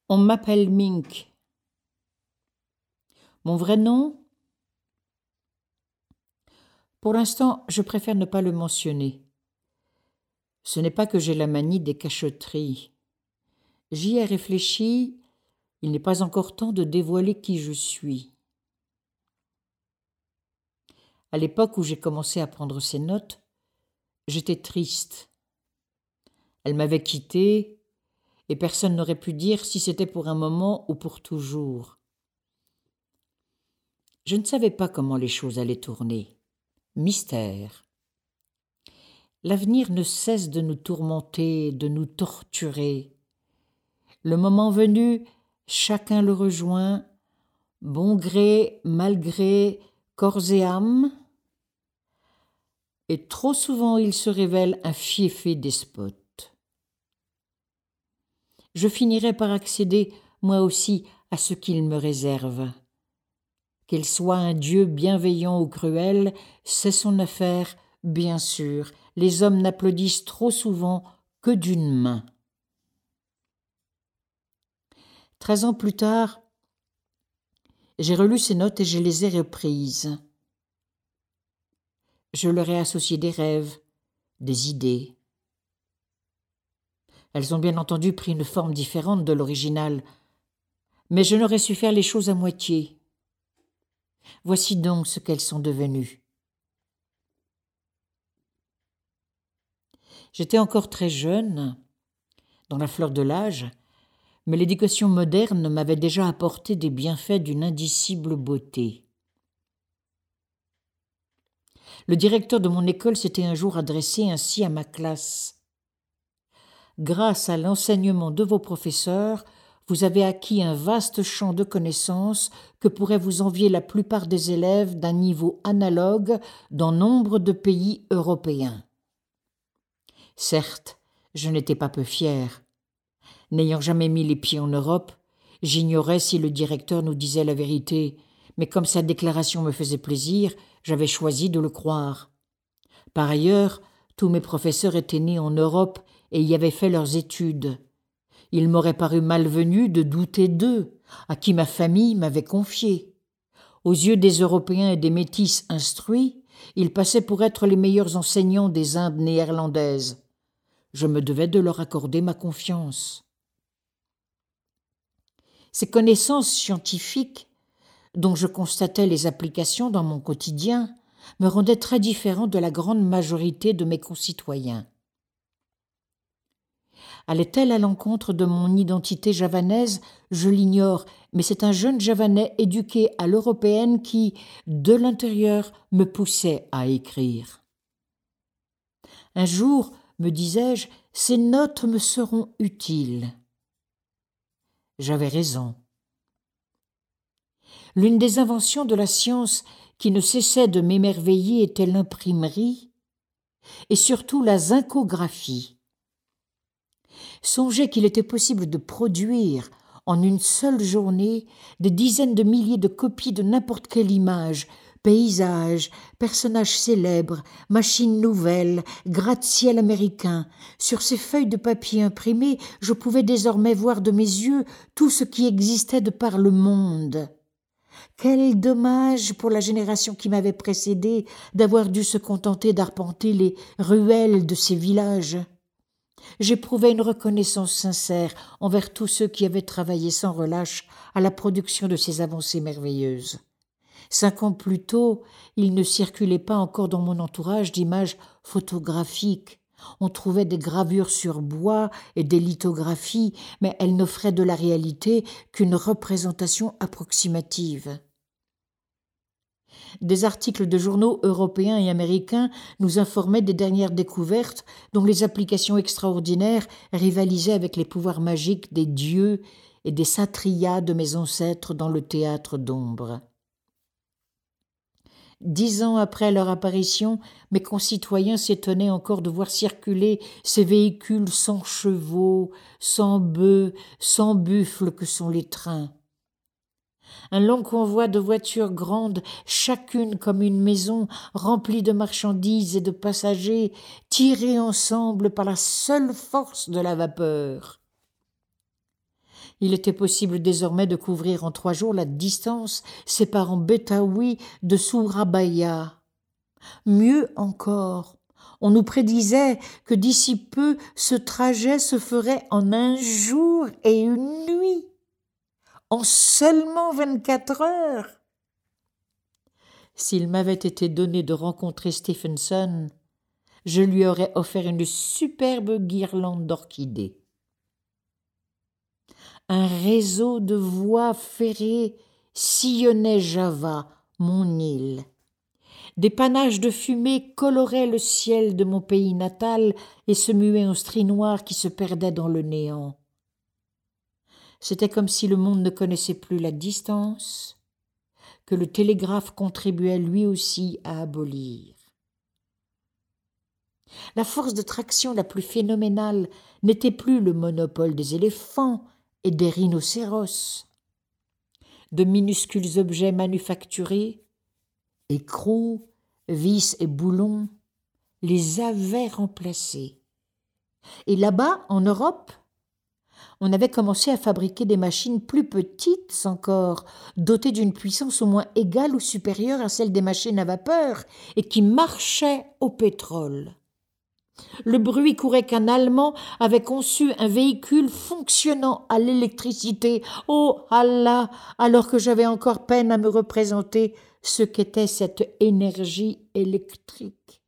On m'appelle Mink. Mon vrai nom? Pour l'instant, je préfère ne pas le mentionner. Ce n'est pas que j'ai la manie des cachotteries. J'y ai réfléchi, il n'est pas encore temps de dévoiler qui je suis. À l'époque où j'ai commencé à prendre ces notes, j'étais triste. Elle m'avait quitté, et personne n'aurait pu dire si c'était pour un moment ou pour toujours. Je ne savais pas comment les choses allaient tourner. Mystère. L'avenir ne cesse de nous tourmenter, de nous torturer. Le moment venu, chacun le rejoint, bon gré, mal gré, corps et âme, et trop souvent il se révèle un fieffé despote. Je finirai par accéder, moi aussi, à ce qu'il me réserve. Qu'il soit un Dieu bienveillant ou cruel, c'est son affaire, bien sûr. Les hommes n'applaudissent trop souvent que d'une main. 13 ans plus tard, j'ai relu ces notes et je les ai reprises. Je leur ai associé des rêves, des idées. Elles ont bien entendu pris une forme différente de l'original, mais je n'aurais su faire les choses à moitié. Voici donc ce qu'elles sont devenues. J'étais encore très jeune, dans la fleur de l'âge, mais l'éducation moderne m'avait déjà apporté des bienfaits d'une indicible beauté. Le directeur de mon école s'était un jour adressé ainsi à ma classe. Grâce à l'enseignement de vos professeurs, vous avez acquis un vaste champ de connaissances que pourraient vous envier la plupart des élèves d'un niveau analogue dans nombre de pays européens. Certes, je n'étais pas peu fier. N'ayant jamais mis les pieds en Europe, j'ignorais si le directeur nous disait la vérité, mais comme sa déclaration me faisait plaisir, j'avais choisi de le croire. Par ailleurs, tous mes professeurs étaient nés en Europe et y avaient fait leurs études. Il m'aurait paru malvenu de douter d'eux, à qui ma famille m'avait confié. Aux yeux des Européens et des métis instruits, ils passaient pour être les meilleurs enseignants des Indes néerlandaises. Je me devais de leur accorder ma confiance. Ces connaissances scientifiques, dont je constatais les applications dans mon quotidien, me rendaient très différent de la grande majorité de mes concitoyens. Allait-elle à l'encontre de mon identité javanaise? Je l'ignore, mais c'est un jeune javanais éduqué à l'européenne qui, de l'intérieur, me poussait à écrire. Un jour, me disais-je, ces notes me seront utiles. J'avais raison. L'une des inventions de la science qui ne cessait de m'émerveiller était l'imprimerie et surtout la zincographie. Songez qu'il était possible de produire en une seule journée des dizaines de milliers de copies de n'importe quelle image, paysage, personnages célèbres, machines nouvelles, gratte-ciel américain. Sur ces feuilles de papier imprimées, je pouvais désormais voir de mes yeux tout ce qui existait de par le monde. Quel dommage pour la génération qui m'avait précédée d'avoir dû se contenter d'arpenter les ruelles de ces villages. J'éprouvais une reconnaissance sincère envers tous ceux qui avaient travaillé sans relâche à la production de ces avancées merveilleuses. 5 ans plus tôt, il ne circulait pas encore dans mon entourage d'images photographiques. On trouvait des gravures sur bois et des lithographies, mais elles n'offraient de la réalité qu'une représentation approximative. Des articles de journaux européens et américains nous informaient des dernières découvertes dont les applications extraordinaires rivalisaient avec les pouvoirs magiques des dieux et des satriyas de mes ancêtres dans le théâtre d'ombre. 10 ans après leur apparition, mes concitoyens s'étonnaient encore de voir circuler ces véhicules sans chevaux, sans bœufs, sans buffles que sont les trains. Un long convoi de voitures grandes, chacune comme une maison, remplie de marchandises et de passagers, tirés ensemble par la seule force de la vapeur. Il était possible désormais de couvrir en 3 jours la distance séparant Betawi de Surabaya. Mieux encore, on nous prédisait que d'ici peu ce trajet se ferait en 1 jour et 1 nuit, en seulement 24 heures. S'il m'avait été donné de rencontrer Stephenson, je lui aurais offert une superbe guirlande d'orchidées. Un réseau de voies ferrées sillonnait Java, mon île. Des panaches de fumée coloraient le ciel de mon pays natal et se muaient en stries noires qui se perdaient dans le néant. C'était comme si le monde ne connaissait plus la distance, que le télégraphe contribuait lui aussi à abolir. La force de traction la plus phénoménale n'était plus le monopole des éléphants et des rhinocéros. De minuscules objets manufacturés, écrous, vis et boulons, les avaient remplacés. Et là-bas, en Europe, on avait commencé à fabriquer des machines plus petites encore, dotées d'une puissance au moins égale ou supérieure à celle des machines à vapeur et qui marchaient au pétrole. Le bruit courait qu'un Allemand avait conçu un véhicule fonctionnant à l'électricité. Oh Allah, alors que j'avais encore peine à me représenter ce qu'était cette énergie électrique.